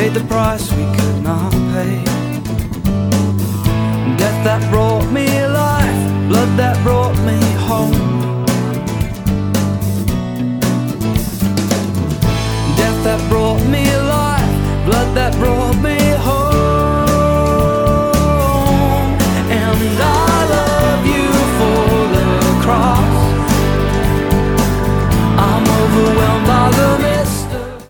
paid the price we could not pay. Death that brought me life, blood that brought me home. Death that brought me